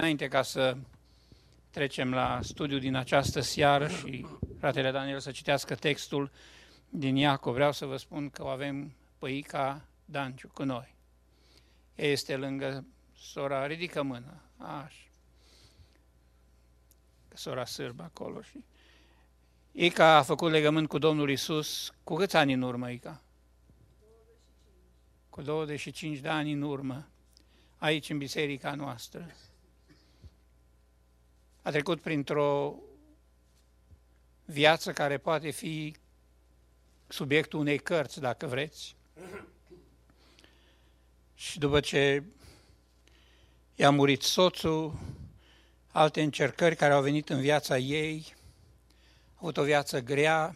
Înainte ca să trecem la studiul din această seară și fratele Daniel să citească textul din Iacov, vreau să vă spun că o avem pe Ica Danciu cu noi. Ea este lângă sora, ridică mâna, așa, sora sârbă acolo. Și Ica a făcut legământ cu Domnul Iisus cu câți ani în urmă, Ica? 25. Cu 25 de ani în urmă, aici în biserica noastră. A trecut printr-o viață care poate fi subiectul unei cărți, dacă vreți. Și după ce i-a murit soțul, alte încercări care au venit în viața ei, a avut o viață grea,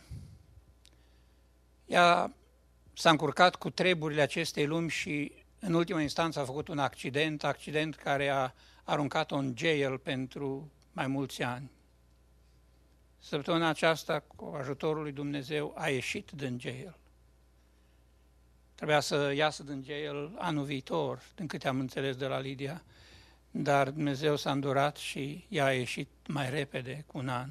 ea s-a încurcat cu treburile acestei lumi și în ultima instanță a făcut un accident care a aruncat-o în jail pentru mai mulți ani. Săptămâna aceasta, cu ajutorul lui Dumnezeu, a ieșit din jail. Trebuia să iasă din jail anul viitor, din câte am înțeles de la Lidia, dar Dumnezeu s-a îndurat și ea a ieșit mai repede, cu un an.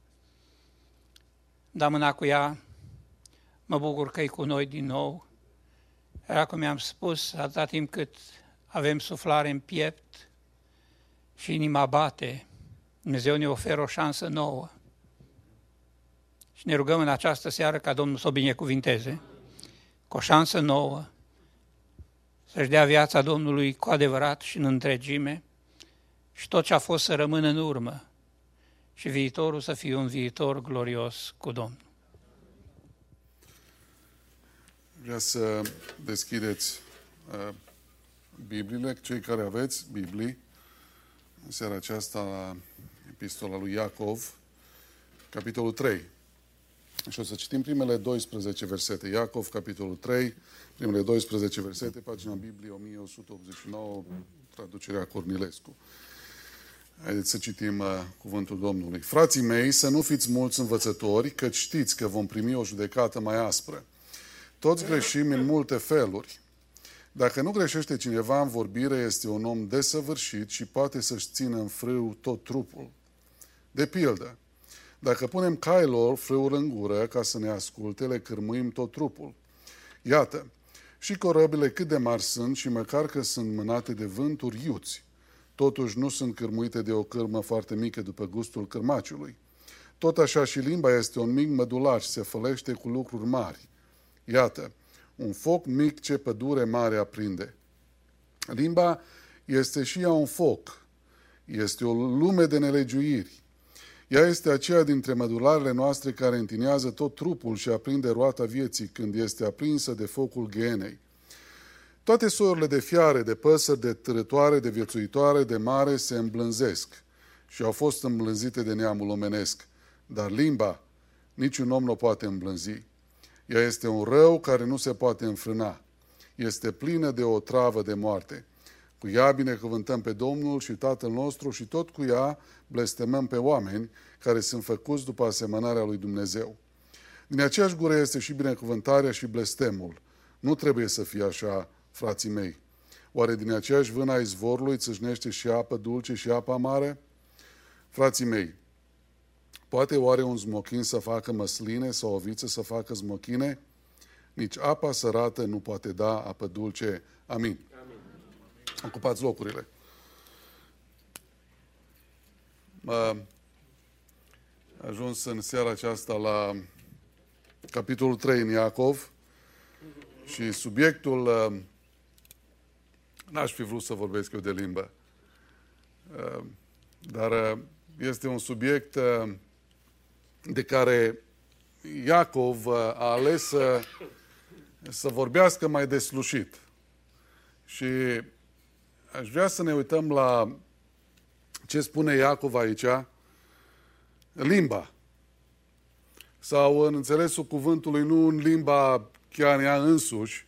Dam mâna cu ea, mă bucur că e cu noi din nou. Era cum i-am spus, atâta timp cât avem suflare în piept și inima bate, Dumnezeu ne oferă o șansă nouă. Și ne rugăm în această seară ca Domnul să o binecuvinteze, cu o șansă nouă, să-și dea viața Domnului cu adevărat și în întregime și tot ce a fost să rămână în urmă și viitorul să fie un viitor glorios cu Domnul. Vreau să deschideți Bibliile, cei care aveți Biblii, în seara aceasta la Epistola lui Iacov, capitolul 3. Și o să citim primele 12 versete. Iacov, capitolul 3, primele 12 versete, pagina Bibliei 1189, traducerea Cornilescu. Haideți să citim cuvântul Domnului. Frații mei, să nu fiți mulți învățători, căci știți că vom primi o judecată mai aspră. Toți greșim în multe feluri. Dacă nu greșește cineva în vorbire, este un om desăvârșit și poate să-și țină în frâu tot trupul. De pildă, dacă punem cailor frâul în gură ca să ne asculte, le cârmuim tot trupul. Iată, și corăbile cât de mari sunt și măcar că sunt mânate de vânturi iuți, totuși nu sunt cârmuite de o cârmă foarte mică după gustul cârmaciului. Tot așa și limba este un mic mădular și se fălește cu lucruri mari. Iată, un foc mic ce pădure mare aprinde. Limba este și ea un foc. Este o lume de nelegiuiri. Ea este aceea dintre mădularele noastre care întinează tot trupul și aprinde roata vieții când este aprinsă de focul ghenei. Toate soiurile de fiare, de păsări, de târătoare, de viețuitoare, de mare se îmblânzesc și au fost îmblânzite de neamul omenesc. Dar limba niciun om nu o poate îmblânzi. Ea este un rău care nu se poate înfrâna. Este plină de o travă de moarte. Cu ea binecuvântăm pe Domnul și Tatăl nostru și tot cu ea blestemăm pe oameni care sunt făcuți după asemănarea lui Dumnezeu. Din aceeași gură este și binecuvântarea și blestemul. Nu trebuie să fie așa, frații mei. Oare din aceeași vână a izvorului țâșnește și apă dulce și apă amară? Frații mei, poate oare un smochin să facă măsline sau o viță să facă smochine? Nici apa sărată nu poate da apă dulce. Amin. Ocupați locurile. Am ajuns în seara aceasta la capitolul 3 în Iacov și subiectul, n-aș fi vrut să vorbesc eu de limbă, dar este un subiect de care Iacov a ales să vorbească mai deslușit. Și aș vrea să ne uităm la ce spune Iacov aici, limba. Sau în înțelesul cuvântului, nu în limba chiar ea însuși,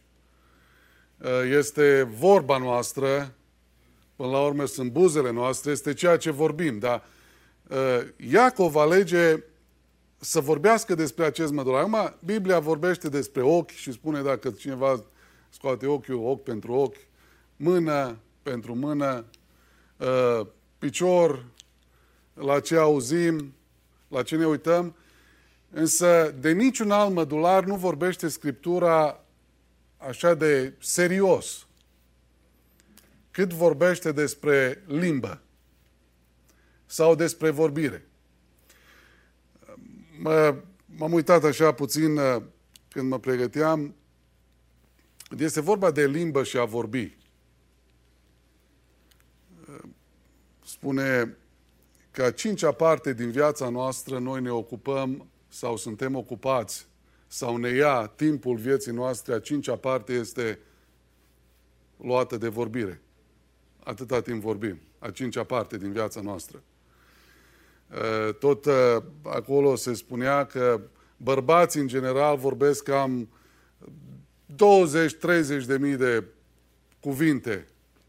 este vorba noastră, până la urmă sunt buzele noastre, este ceea ce vorbim. Dar Iacov alege să vorbească despre acest mădular. Acum, Biblia vorbește despre ochi și spune dacă cineva scoate ochiul, ochi pentru ochi, mână pentru mână, picior la ce auzim, la ce ne uităm, însă de niciun alt mădular nu vorbește Scriptura așa de serios cât vorbește despre limbă sau despre vorbire. M-am uitat așa puțin când mă pregăteam. Este vorba de limbă și a vorbi. Spune că a cincea parte din viața noastră noi ne ocupăm sau suntem ocupați sau ne ia timpul vieții noastre, a cincea parte este luată de vorbire. Atâta timp vorbim. A cincea parte din viața noastră. Tot acolo se spunea că bărbații în general vorbesc cam 20-30 de mii de cuvinte.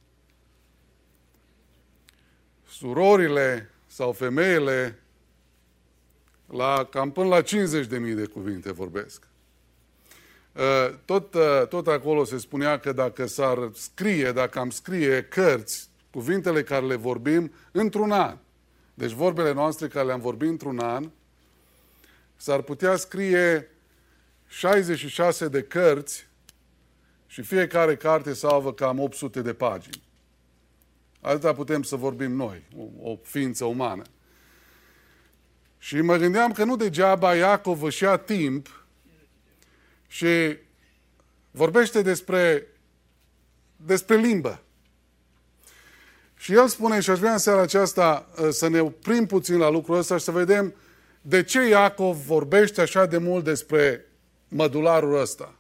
Surorile sau femeile cam până la 50 de mii de cuvinte vorbesc. Tot acolo se spunea că dacă am scrie cărți, cuvintele care le vorbim într-un an, deci vorbele noastre care le-am vorbit într-un an, s-ar putea scrie 66 de cărți și fiecare carte să aibă cam 800 de pagini. Atâta putem să vorbim noi, o ființă umană. Și mă gândeam că nu degeaba Iacov își ia timp și vorbește despre limbă. Și el spune, și aș vrea în seara aceasta să ne oprim puțin la lucrul ăsta și să vedem de ce Iacov vorbește așa de mult despre mădularul ăsta.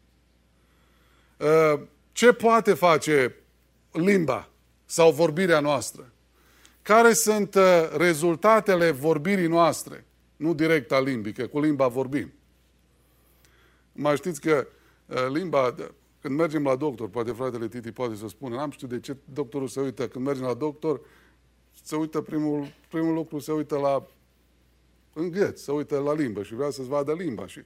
Ce poate face limba sau vorbirea noastră? Care sunt rezultatele vorbirii noastre? Nu direct a limbii, că cu limba vorbim. Mai știți că limba, când mergem la doctor, poate fratele Titi poate să spună, n-am știut de ce doctorul se uită. Când mergem la doctor, se uită primul lucru, se uită în gât, se uită la limbă și vrea să-ți vadă limba. Și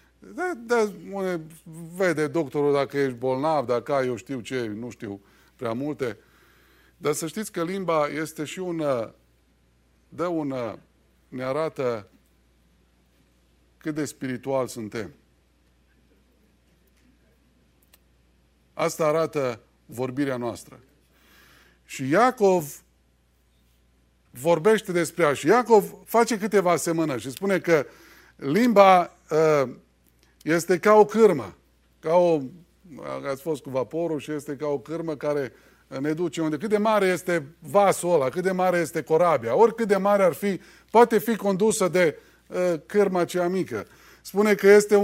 vede doctorul dacă ești bolnav, dacă ai, eu știu ce, nu știu prea multe. Dar să știți că limba este și ne arată cât de spiritual suntem. Asta arată vorbirea noastră. Și Iacov vorbește despre ea. Și Iacov face câteva asemănări și spune că limba este ca o cârmă. Ați fost cu vaporul și este ca o cârmă care ne duce unde. Cât de mare este vasul ăla, cât de mare este corabia, oricât de mare ar fi, poate fi condusă de cârma cea mică. Spune că este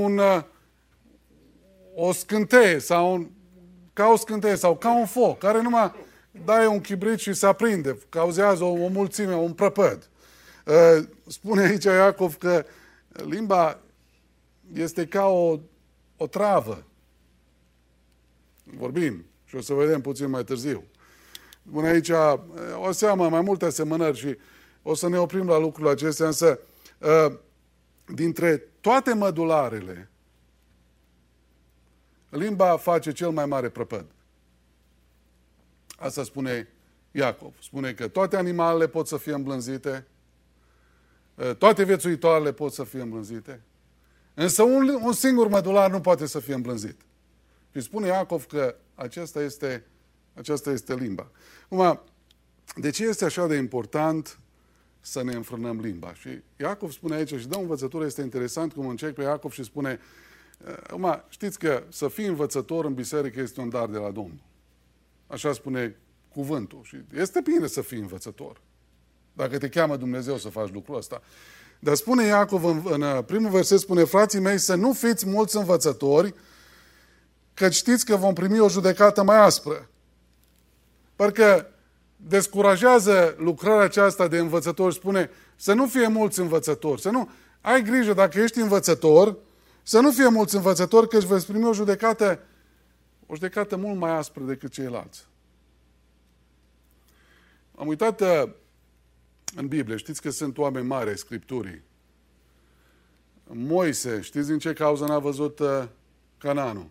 o scânteie sau ca o scânteie sau ca un foc, care numai dai un chibrit și se aprinde, cauzează o mulțime, un prăpăd. Spune aici Iacov că limba este ca o travă. Vorbim și o să vedem puțin mai târziu. Spune aici o seamă, mai multe asemănări și o să ne oprim la lucrurile acestea, însă dintre toate mădularele, limba face cel mai mare prăpăd. Asta spune Iacov. Spune că toate animalele pot să fie îmblânzite, toate viețuitoarele pot să fie îmblânzite, însă un singur mădular nu poate să fie îmblânzit. Și spune Iacov că aceasta este limba. Acum, de ce este așa de important să ne înfrânăm limba? Și Iacov spune aici și dă o învățătură, este interesant cum încerc pe Iacov și spune, știți că să fii învățător în biserică este un dar de la Domnul. Așa spune cuvântul. Și este bine să fii învățător. Dacă te cheamă Dumnezeu să faci lucrul ăsta. Dar spune Iacov în primul verset, spune, frații mei, să nu fiți mulți învățători, că știți că vom primi o judecată mai aspră. Parcă descurajează lucrarea aceasta de învățători, spune, să nu fie mulți învățători, să nu, ai grijă dacă ești învățător, să nu fie mulți învățători, că își veți primi o judecată mult mai aspră decât ceilalți. Am uitat în Biblie, știți că sunt oameni mari ai Scripturii. Moise, știți din ce cauză n-a văzut Canaanul?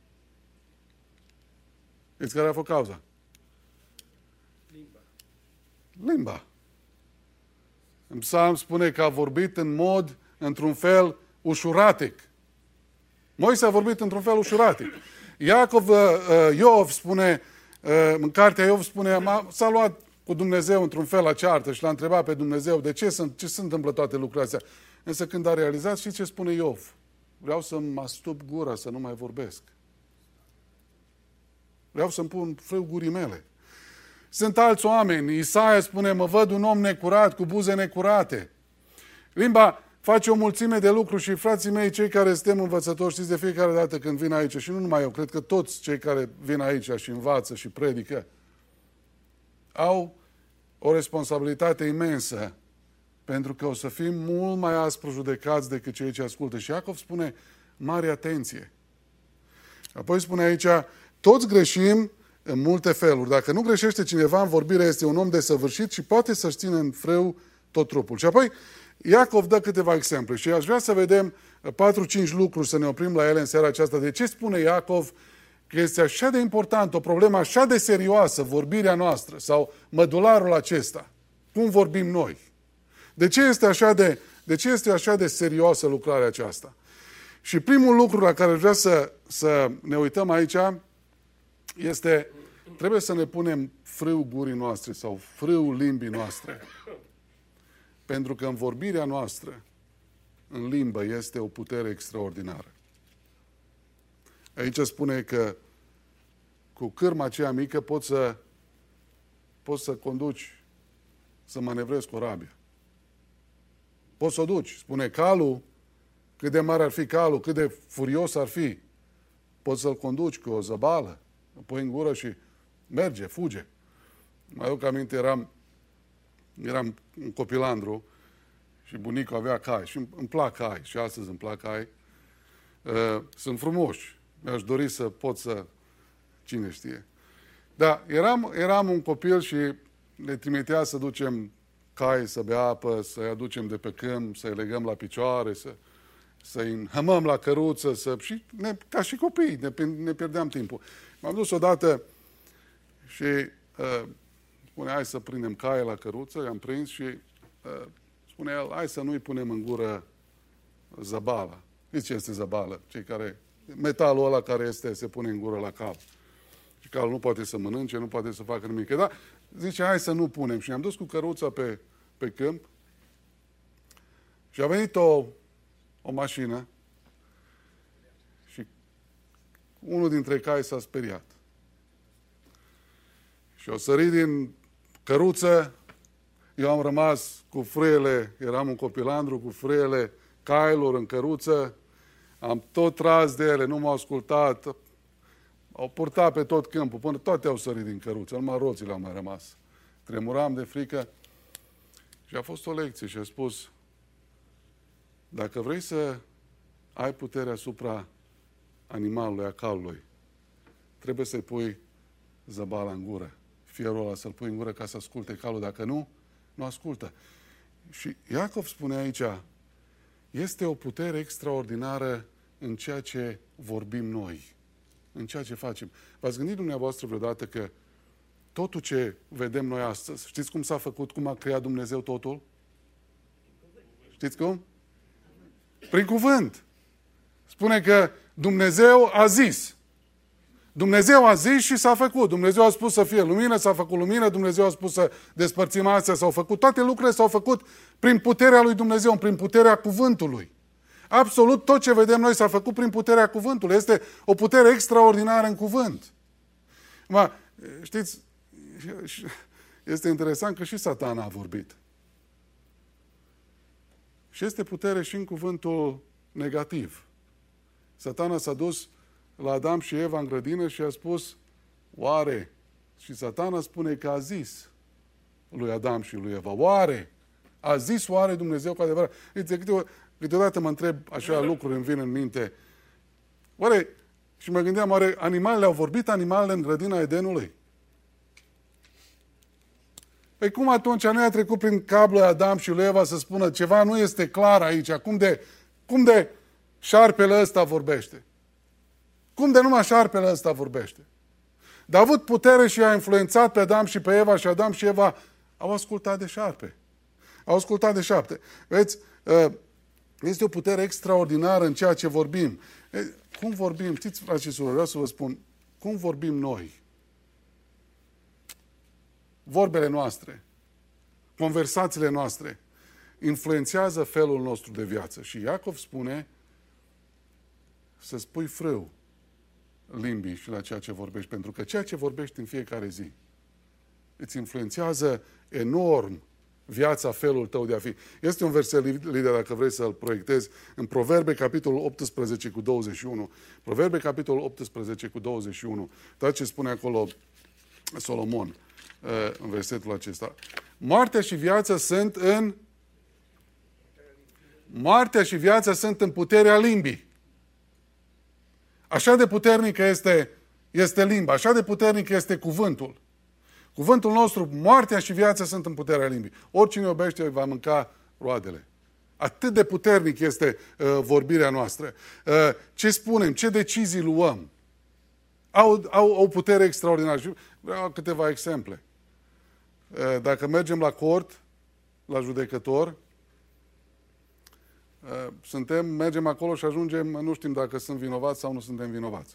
Știți care a fost cauza? Limba. Limba. În psalm spune că a vorbit într-un fel ușuratic. Moise a vorbit într-un fel ușuratic. Iov spune, în cartea Iov spune, s-a luat cu Dumnezeu într-un fel la ceartă și l-a întrebat pe Dumnezeu de ce se întâmplă toate lucrurile astea. Însă când a realizat, știți ce spune Iov? Vreau să-mi astup gura, să nu mai vorbesc. Vreau să-mi pun frâu gurii mele. Sunt alți oameni. Isaia spune, mă văd un om necurat, cu buze necurate. Limba face o mulțime de lucruri și frații mei, cei care suntem învățători, știți, de fiecare dată când vin aici, și nu numai eu, cred că toți cei care vin aici și învață și predică, au o responsabilitate imensă, pentru că o să fim mult mai aspru judecați decât cei ce ascultă. Și Iacov spune, mare atenție. Apoi spune aici, toți greșim în multe feluri. Dacă nu greșește cineva în vorbire, este un om desăvârșit și poate să-și țină în frâu tot trupul. Și apoi Iacov dă câteva exemple și aș vrea să vedem 4-5 lucruri, să ne oprim la ele în seara aceasta. De ce spune Iacov că este așa de important, o problemă așa de serioasă, vorbirea noastră sau mădularul acesta? Cum vorbim noi? De ce este așa de serioasă lucrarea aceasta? Și primul lucru la care vreau să ne uităm aici este, trebuie să ne punem frâu gurii noastre sau frâu limbii noastre. Pentru că în vorbirea noastră, în limbă, este o putere extraordinară. Aici spune că cu cârma aceea mică poți să conduci, să manevrezi corabia. Poți să o duci. Spune calul, cât de mare ar fi calul, cât de furios ar fi, poți să-l conduci cu o zăbală, îl pui în gură și merge, fuge. Mai aduc aminte, eram un copilandru și bunicul avea cai și îmi plac cai și astăzi îmi plac cai. Sunt frumoși. Mi-aș dori să pot să... Cine știe. Da, eram un copil și ne trimitea să ducem cai să bea apă, să-i aducem de pe câmp, să-i legăm la picioare, să-i înhămăm la căruță, ca și copii, ne pierdeam timpul. M-am dus odată și spune, hai să prindem caie la căruță, i-am prins și spune el, hai să nu-i punem în gură zăbala. Știți ce este zăbală? Metalul ăla care se pune în gură la cal. Și calul nu poate să mănânce, nu poate să facă nimic. Dar zice, hai să nu punem. Și ne-am dus cu căruța pe câmp și a venit o mașină și unul dintre cai s-a speriat. Și o sărit din căruță, eu am rămas cu frâiele, eram un copilandru, cu frâiele cailor în căruță, am tot tras de ele, nu m-au ascultat, au purtat pe tot câmpul, până toate au sărit din căruță, numai roțile au mai rămas. Tremuram de frică și a fost o lecție și a spus, dacă vrei să ai putere asupra animalului, a calului, trebuie să-i pui zăbala în gură, fierul ăla să-l pui în gură ca să asculte calul, dacă nu, nu ascultă. Și Iacov spune aici, este o putere extraordinară în ceea ce vorbim noi, în ceea ce facem. V-ați gândit dumneavoastră vreodată că totul ce vedem noi astăzi, știți cum s-a făcut, cum a creat Dumnezeu totul? Știți cum? Prin cuvânt. Spune că Dumnezeu a zis. Dumnezeu a zis și s-a făcut. Dumnezeu a spus să fie lumină, s-a făcut lumină, Dumnezeu a spus să despărțim astea, s-au făcut. Toate lucrurile s-au făcut prin puterea lui Dumnezeu, prin puterea cuvântului. Absolut tot ce vedem noi s-a făcut prin puterea cuvântului. Este o putere extraordinară în cuvânt. Știți, este interesant că și Satana a vorbit. Și este putere și în cuvântul negativ. Satana s-a dus la Adam și Eva în grădină și a spus, oare? Și Satana spune că a zis lui Adam și lui Eva, oare? A zis oare Dumnezeu cu adevărat? Câteodată mă întreb așa lucruri, îmi vin în minte. Oare, și mă gândeam, oare animalele au vorbit animalele în grădina Edenului? Păi cum atunci nu i-a trecut prin capul lui Adam și lui Eva să spună ceva nu este clar aici? Cum de șarpele ăsta vorbește? Cum de numai șarpele ăsta vorbește? Dar a avut putere și a influențat pe Adam și pe Eva și Adam și Eva Au ascultat de șarpe. Au ascultat de șarpe. Vedeți, este o putere extraordinară în ceea ce vorbim. Cum vorbim? Știți, frați și surori, vreau să vă spun, cum vorbim noi? Vorbele noastre, conversațiile noastre, influențează felul nostru de viață. Și Iacov spune să spui frâu limbii și la ceea ce vorbești, pentru că ceea ce vorbești în fiecare zi îți influențează enorm viața, felul tău de a fi. Este un verset, Lidia, dacă vrei să-l proiectezi, în Proverbe, capitolul 18 cu 21. Proverbe, capitolul 18 cu 21. Uitați ce spune acolo Solomon în versetul acesta. Moartea și viața sunt în puterea limbii. Așa de puternică este limba, așa de puternic este cuvântul. Cuvântul nostru, moartea și viața sunt în puterea limbii. Oricine iubește va mânca roadele. Atât de puternic este vorbirea noastră. Ce spunem, ce decizii luăm, au o putere extraordinară. Și vreau câteva exemple. Dacă mergem la cort, la judecător, mergem acolo și ajungem, nu știm dacă sunt vinovați sau nu suntem vinovați.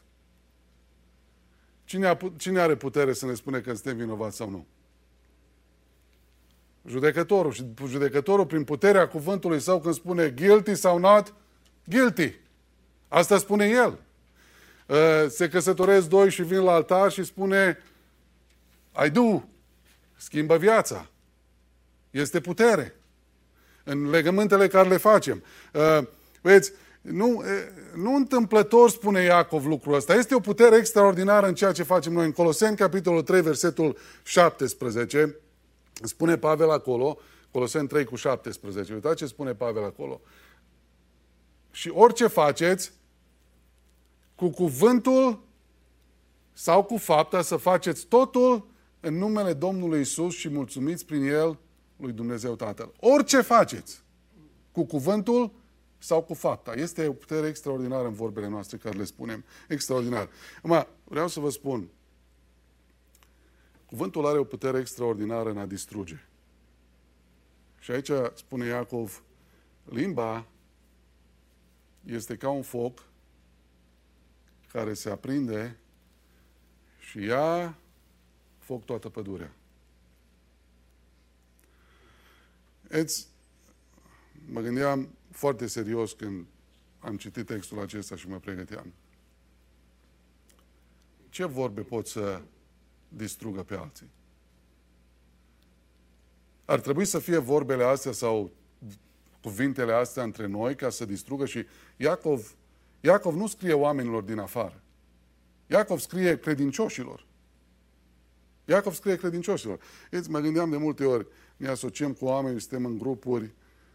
Cine are putere să ne spune că suntem vinovați sau nu? Judecătorul. Și judecătorul, prin puterea cuvântului său, când spune guilty sau not guilty. Asta spune el. Se căsătoresc doi și vin la altar și spune I do. Schimbă viața. Este putere în legământele care le facem. Vedeți, nu întâmplător spune Iacov lucrul ăsta. Este o putere extraordinară în ceea ce facem noi. În Coloseni, capitolul 3, versetul 17, spune Pavel acolo, Coloseni 3 cu 17, uitați ce spune Pavel acolo. Și orice faceți, cu cuvântul sau cu fapta, să faceți totul în numele Domnului Iisus și mulțumiți prin El lui Dumnezeu Tatăl. Orice faceți, cu cuvântul sau cu fapta. Este o putere extraordinară în vorbele noastre care le spunem. Extraordinar. Acum, vreau să vă spun, cuvântul are o putere extraordinară în a distruge. Și aici spune Iacov, limba este ca un foc care se aprinde și ia foc toată pădurea. Mă gândeam foarte serios când am citit textul acesta și mă pregăteam. Ce vorbe pot să distrugă pe alții? Ar trebui să fie vorbele astea sau cuvintele astea între noi ca să distrugă și Iacov nu scrie oamenilor din afară. Iacov scrie credincioșilor. Iacov scrie credincioșilor. Mă gândeam de multe ori, ne asociem cu oameni, suntem în grupuri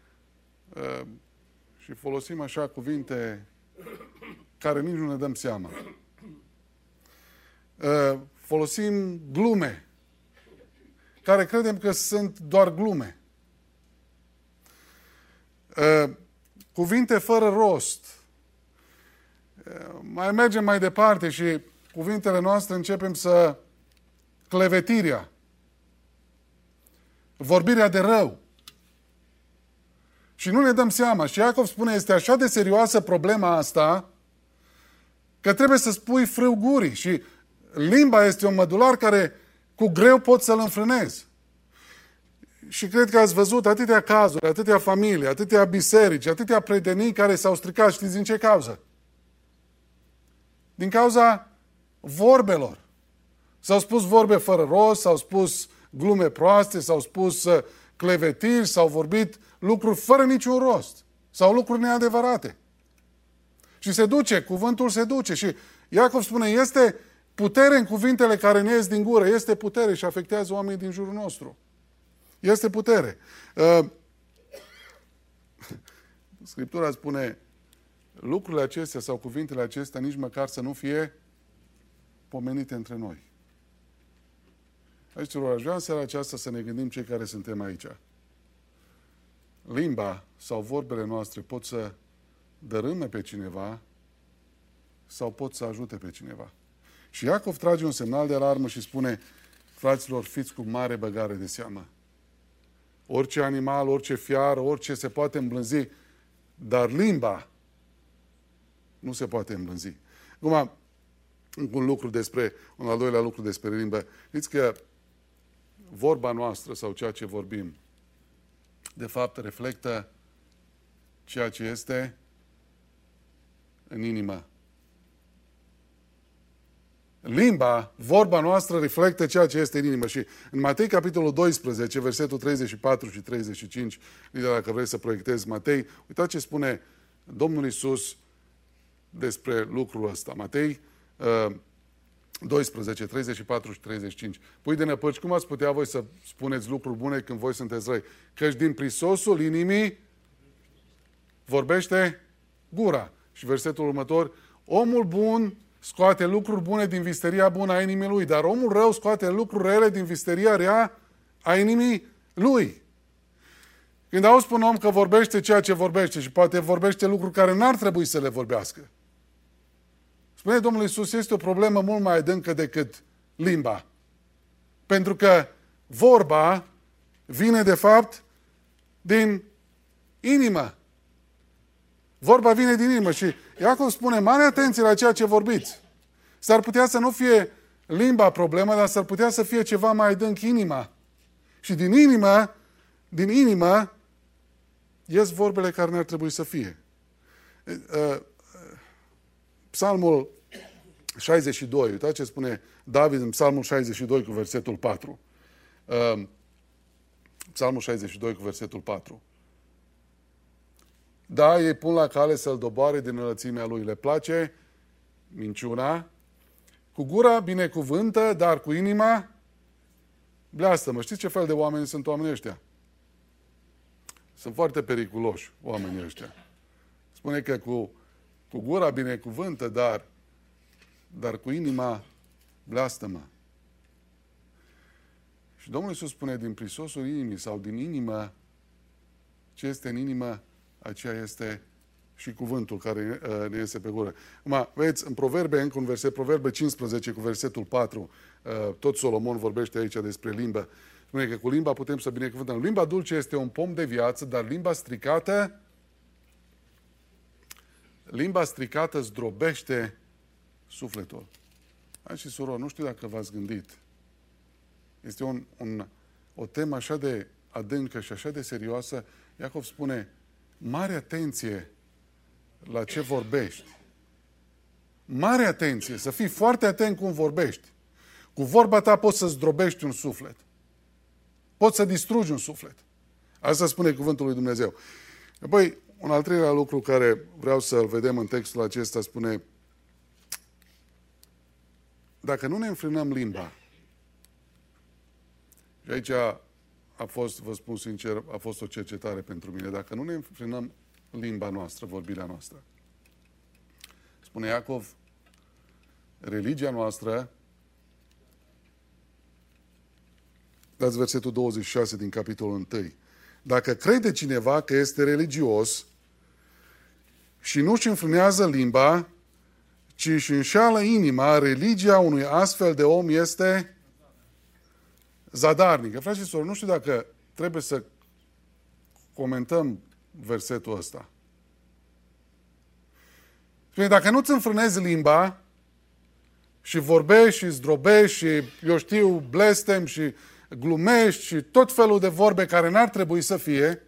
și folosim așa cuvinte care nici nu ne dăm seama. Folosim glume care credem că sunt doar glume. Cuvinte fără rost. Mai mergem mai departe și cuvintele noastre începem să clevetirea, vorbirea de rău. Și nu ne dăm seama. Și Iacov spune, este așa de serioasă problema asta, că trebuie să spui frâu gurii. Și limba este un mădular care cu greu poți să-l înfrânezi. Și cred că ați văzut atâtea cazuri, atâtea familii, atâtea biserici, atâtea prietenii care s-au stricat. Știți din ce cauză? Din cauza vorbelor. S-au spus vorbe fără rost, s-au spus glume proaste, s-au spus clevetiri, s-au vorbit lucruri fără niciun rost. Sau lucruri neadevărate. Și se duce, cuvântul se duce. Și Iacov spune, este putere în cuvintele care ne ies din gură. Este putere și afectează oamenii din jurul nostru. Este putere. Scriptura spune, lucrurile acestea sau cuvintele acestea nici măcar să nu fie pomenite între noi. Aici, aș vrea în seara aceasta să ne gândim cei care suntem aici. Limba sau vorbele noastre pot să dărâme pe cineva sau pot să ajute pe cineva. Și Iacov trage un semnal de alarmă și spune, fraților, fiți cu mare băgare de seamă. orice animal, orice fiară, orice se poate îmblânzi, dar limba nu se poate îmblânzi. Acum, un al doilea lucru despre limbă. Știți că vorba noastră sau ceea ce vorbim, de fapt, reflectă ceea ce este în inimă. Limba, vorba noastră, reflectă ceea ce este în inimă. Și în Matei, capitolul 12, versetul 34 și 35, dacă vrei să proiectezi Matei, uitați ce spune Domnul Iisus despre lucrul ăsta. Matei 12, 34 și 35. Pui de năpăci, cum ați putea voi să spuneți lucruri bune când voi sunteți răi? Căci din prisosul inimii vorbește gura. Și versetul următor, omul bun scoate lucruri bune din visteria bună a inimii lui, dar omul rău scoate lucruri rele din visteria rea a inimii lui. Când auzi pe un om că vorbește ceea ce vorbește și poate vorbește lucruri care n-ar trebui să le vorbească, spune Domnul Iisus, este o problemă mult mai adâncă decât limba. Pentru că vorba vine de fapt din inimă. Vorba vine din inimă și Iacov spune, mare atenție la ceea ce vorbiți. S-ar putea să nu fie limba problema, dar s-ar putea să fie ceva mai adânc inima. Și din inimă ies vorbele care n-ar trebui să fie. Psalmul 62, uitați ce spune David în Psalmul 62 cu versetul 4. Psalmul 62 cu versetul 4. Da, ei pun la cale să-l doboare din înălțimea lui. Le place minciuna. Cu gura binecuvântă, dar cu inima bleastămă. Știți ce fel de oameni sunt oamenii ăștia? Sunt foarte periculoși oamenii ăștia. Spune că cu gura binecuvântă, dar cu inima bleastămă. Și Domnul Iisus spune, din prisosul inimii sau din inimă, ce este în inimă, aceea este și cuvântul care ne iese pe gură. Acum, vedeți, în Proverbe, încă un verset, Proverbe 15 cu versetul 4, tot Solomon vorbește aici despre limbă. Spune că cu limba putem să binecuvântăm. Limba dulce este un pom de viață, dar limba stricată zdrobește sufletul. Hai și surori, nu știu dacă v-ați gândit. Este o temă așa de adâncă și așa de serioasă. Iacov spune, mare atenție la ce vorbești. Mare atenție, să fii foarte atent cum vorbești. Cu vorba ta poți să zdrobești un suflet. Poți să distrugi un suflet. Asta spune cuvântul lui Dumnezeu. Apoi, un al treilea lucru care vreau să-l vedem în textul acesta spune, dacă nu ne înfrânăm limba, și aici a fost, vă spun sincer, a fost o cercetare pentru mine, dacă nu ne înfrânăm limba noastră, vorbirea noastră, spune Iacov, religia noastră, dați versetul 26 din capitolul 1, dacă crede cineva că este religios și nu-și înfrânează limba, ci își înșeală inima, religia unui astfel de om este zadarnică. Frați și sorori, nu știu dacă trebuie să comentăm versetul ăsta. Spune, dacă nu-ți înfrânezi limba și vorbești și zdrobești și, eu știu, blestem și glumești și tot felul de vorbe care n-ar trebui să fie,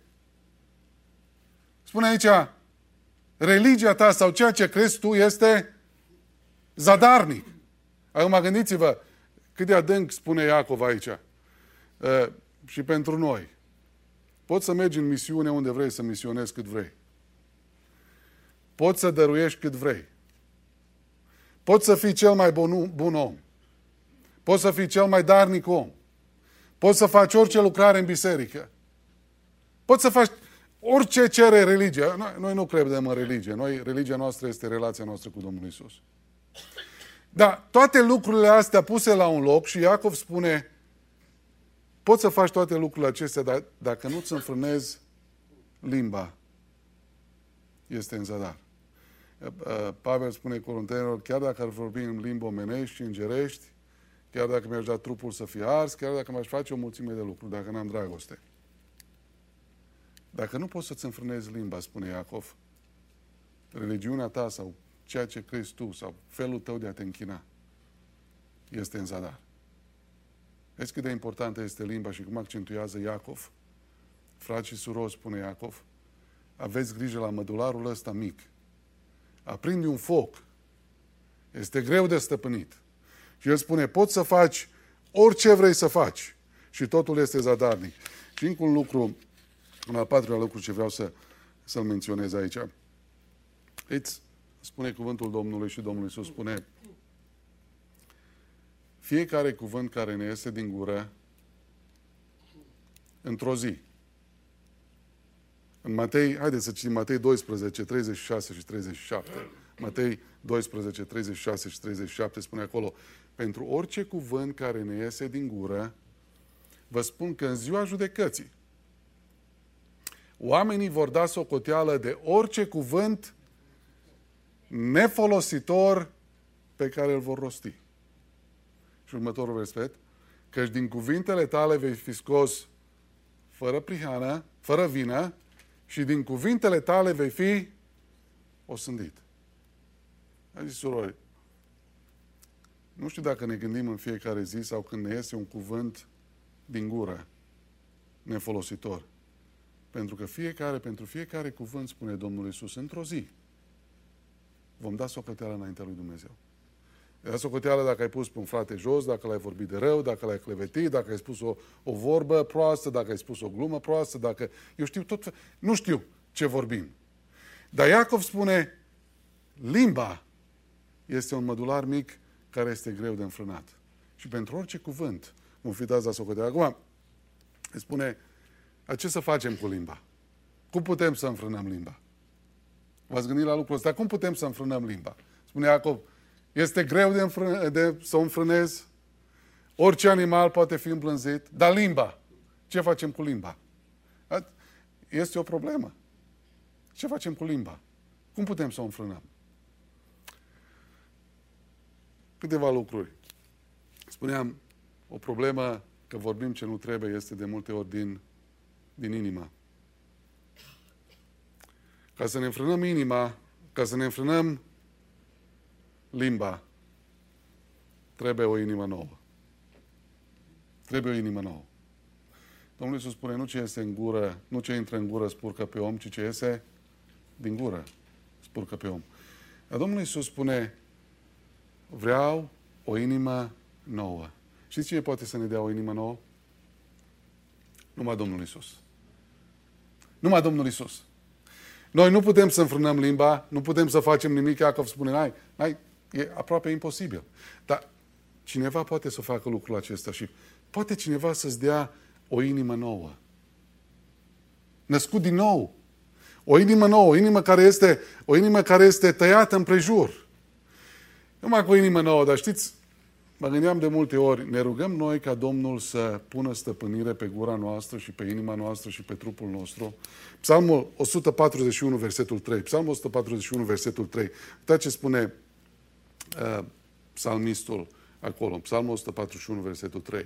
spune aici, religia ta sau ceea ce crezi tu este zadarnic. Acum gândiți-vă cât de adânc spune Iacov aici. Și pentru noi. Poți să mergi în misiune unde vrei să misionezi cât vrei. Poți să dăruiești cât vrei. Poți să fii cel mai bun om. Poți să fii cel mai darnic om. Poți să faci orice lucrare în biserică. Poți să faci orice cere religia. Noi nu credem în religie. Religia noastră este relația noastră cu Domnul Iisus. Dar toate lucrurile astea puse la un loc și Iacov spune, poți să faci toate lucrurile acestea, dar dacă nu-ți înfrânezi limba, este în zadar. Pavel spune Corintenilor, chiar dacă ar vorbi în limba omenești și îngerești, chiar dacă mi-aș da trupul să fie ars, chiar dacă mi-aș face o mulțime de lucruri, dacă n-am dragoste, Dacă nu poți să-ți înfrânezi limba, spune Iacov, religiunea ta sau ceea ce crezi tu sau felul tău de a te închina este în zadar. Vezi cât de importantă este limba și cum accentuează Iacov? Frați și surori, spune Iacov, aveți grijă la mădularul ăsta mic. Aprinde un foc. Este greu de stăpânit. Și el spune, poți să faci orice vrei să faci. Și totul este zadarnic. Și încă un lucru, un al patrulea lucru ce vreau să-l menționez aici. Aici spune cuvântul Domnului și Domnul Iisus spune, fiecare cuvânt care ne iese din gură, într-o zi. În Matei, haideți să citim Matei 12, 36 și 37. Matei 12, 36 și 37 spune acolo, pentru orice cuvânt care ne iese din gură, vă spun că în ziua judecății, oamenii vor da socoteală de orice cuvânt nefolositor pe care îl vor rosti. Și următorul verset, căci din cuvintele tale vei fi scos fără prihană, fără vină, și din cuvintele tale vei fi osândit. A zis, surori, nu știu dacă ne gândim în fiecare zi sau când ne iese un cuvânt din gură nefolositor. Pentru că pentru fiecare cuvânt, spune Domnul Iisus, într-o zi vom da socoteală înaintea lui Dumnezeu. Da socoteală dacă ai pus pe un frate jos, dacă l-ai vorbit de rău, dacă l-ai clevetit, dacă ai spus o vorbă proastă, dacă ai spus o glumă proastă, dacă... Eu știu tot... Nu știu ce vorbim. Dar Iacov spune, limba este un mădular mic care este greu de înfrânat. Și pentru orice cuvânt vom fi dați la socoteală. Acum, îi spune, ce să facem cu limba? Cum putem să înfrânăm limba? V-ați gândit la lucrul ăsta? Cum putem să înfrânăm limba? Spune Iacov, este greu să o înfrânezi. Orice animal poate fi îmblânzit. Dar limba, ce facem cu limba? Este o problemă. Ce facem cu limba? Cum putem să o înfrânăm? Câteva lucruri. Spuneam, o problemă că vorbim ce nu trebuie este de multe ori din inimă. Ca să ne înfrânăm inima, ca să ne înfrânăm limba, trebuie o inimă nouă. Trebuie o inimă nouă. Domnul Iisus spune, nu ce iese în gură, nu ce intră în gură spurcă pe om, ci ce iese din gură spurcă pe om. Dar Domnul Iisus spune, vreau o inimă nouă. Știți cine poate să ne dea o inimă nouă? Numai Domnul Iisus. Numai Domnul Iisus. Noi nu putem să înfrânăm limba, nu putem să facem nimic, Iacov spune, e aproape imposibil. Dar cineva poate să facă lucrul acesta și poate cineva să-ți dea o inimă nouă. Născut din nou. O inimă nouă, o inimă care este tăiată împrejur. Numai cu o inimă nouă, dar știți, mă gândeam de multe ori, ne rugăm noi ca Domnul să pună stăpânire pe gura noastră și pe inima noastră și pe trupul nostru. Psalmul 141, versetul 3. Psalmul 141, versetul 3. Uitați ce spune psalmistul acolo. Psalmul 141, versetul 3.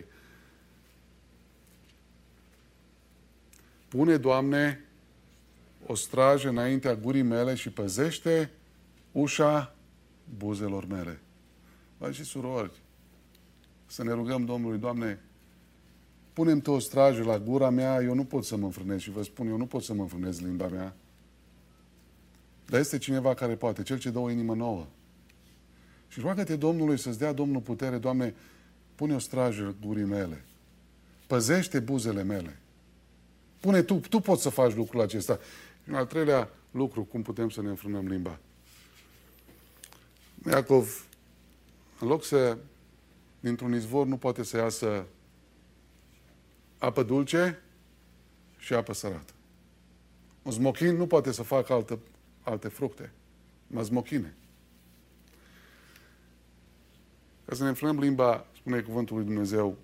Pune, Doamne, o strajă înaintea gurii mele și păzește ușa buzelor mele. Frați și surori, să ne rugăm Domnului, Doamne, pune-mi Tu o strajă la gura mea, eu nu pot să mă înfrânez și vă spun, eu nu pot să mă înfrânez limba mea. Dar este cineva care poate, Cel ce dă o inimă nouă. Și roagă-te Domnului să-ți dea Domnul putere, Doamne, pune o strajă gurii mele. Păzește buzele mele. Pune Tu poți să faci lucrul acesta. Și un al treilea lucru, cum putem să ne înfrânăm limba. Iacov, în loc să, dintr-un izvor nu poate să iasă apă dulce și apă sărată. Un smochin nu poate să facă alte fructe. Smochine. Ca să ne înfrânăm limba, spune cuvântul lui Dumnezeu,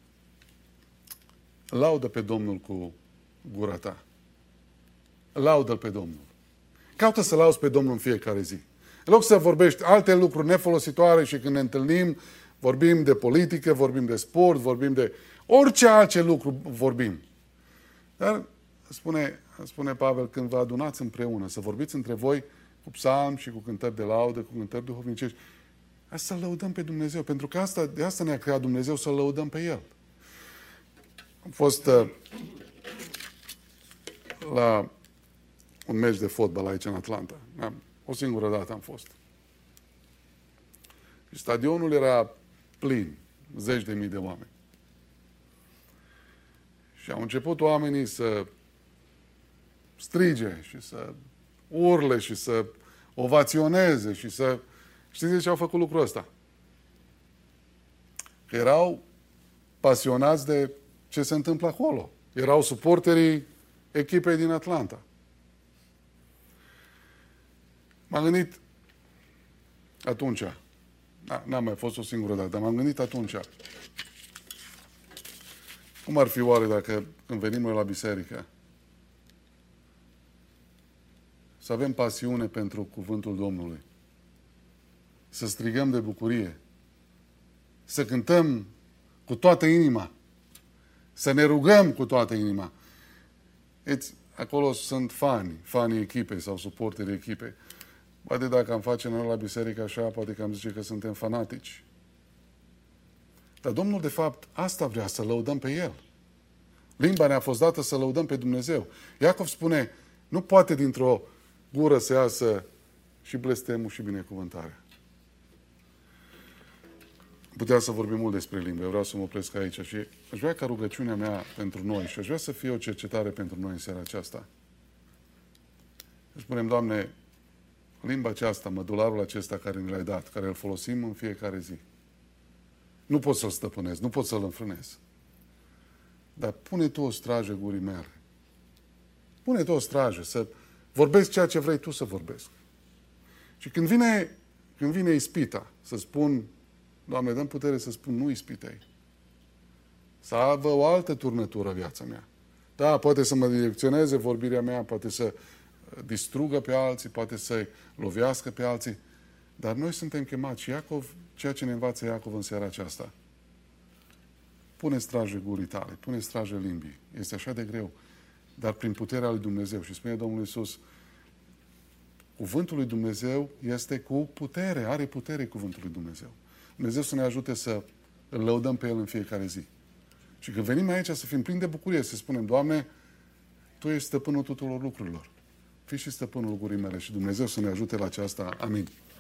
laudă pe Domnul cu gura ta. Laudă-L pe Domnul. Caută să lauzi pe Domnul în fiecare zi. În loc să vorbești alte lucruri nefolositoare și când ne întâlnim, vorbim de politică, vorbim de sport, vorbim de orice altce lucru vorbim. Dar spune Pavel, când vă adunați împreună, să vorbiți între voi cu psalmi și cu cântări de laudă, cu cântări duhovnicești, să-L lăudăm pe Dumnezeu, pentru că de asta ne-a creat Dumnezeu, să-L lăudăm pe El. Am fost la un meci de fotbal aici în Atlanta. O singură dată am fost. Și stadionul era plin, 10.000 de oameni. Și au început oamenii să strige și să urle și să ovaționeze și să... Știți de ce au făcut lucrul ăsta? Că erau pasionați de ce se întâmplă acolo. Erau suporterii echipei din Atlanta. M-am gândit atunci, n-am mai fost o singură dată, dar m-am gândit atunci, cum ar fi oare dacă când venim noi la biserică să avem pasiune pentru cuvântul Domnului, să strigăm de bucurie, să cântăm cu toată inima, să ne rugăm cu toată inima. Acolo sunt fanii echipei sau suporterii echipei. Poate dacă am face noi la biserică așa, poate că am zice că suntem fanatici. Dar Domnul, de fapt, asta vrea, să lăudăm pe El. Limba ne-a fost dată să lăudăm pe Dumnezeu. Iacov spune, nu poate dintr-o gură să iasă și blestemul și binecuvântarea. Putea să vorbim mult despre limba. Eu vreau să mă opresc aici și aș vrea ca rugăciunea mea pentru noi și aș vrea să fie o cercetare pentru noi în seara aceasta. Spunem, Doamne, limba aceasta, mădularul acesta care ne l-ai dat, care îl folosim în fiecare zi. Nu pot să-l stăpânesc, nu pot să-l înfrânez. Dar pune Tu o strajă gurii mele. Pune Tu o strajă, să vorbesc ceea ce vrei Tu să vorbesc. Și când vine ispita, să spun, Doamne, dă-mi putere să spun nu ispitei. Să aibă o altă turnătură viața mea. Da, poate să mă direcționeze vorbirea mea, poate să distrugă pe alții, poate să lovească pe alții. Dar noi suntem chemați și Iacov, ceea ce ne învață Iacov în seara aceasta. Pune strajă gurii tale, pune strajă limbii. Este așa de greu, dar prin puterea lui Dumnezeu. Și spune Domnul Iisus, cuvântul lui Dumnezeu este cu putere, are putere cuvântul lui Dumnezeu. Dumnezeu să ne ajute să îl lăudăm pe El în fiecare zi. Și când venim aici să fim plini de bucurie, să spunem, Doamne, Tu ești stăpânul tuturor lucrurilor. Fii și stăpânul gurii mele și Dumnezeu să ne ajute la aceasta. Amin.